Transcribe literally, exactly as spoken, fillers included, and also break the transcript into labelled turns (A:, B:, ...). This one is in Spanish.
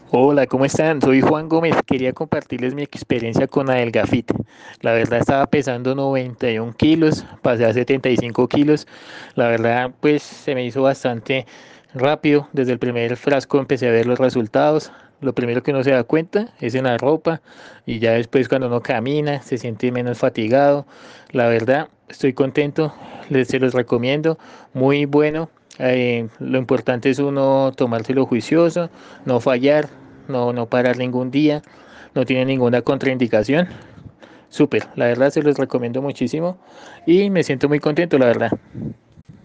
A: Hola, ¿cómo están? Soy Juan Gómez. Quería compartirles mi experiencia con Adelgafit. La verdad estaba pesando noventa y uno kilos, pasé a setenta y cinco kilos. La verdad, pues se me hizo bastante rápido. Desde el primer frasco empecé a ver los resultados. Lo primero que uno se da cuenta es en la ropa y ya después cuando uno camina se siente menos fatigado. La verdad, estoy contento. Les se los recomiendo. Muy bueno. Eh, lo importante es uno tomárselo juicioso, no fallar, no, no parar ningún día, no tiene ninguna contraindicación. Súper, la verdad se los recomiendo muchísimo y me siento muy contento, la verdad.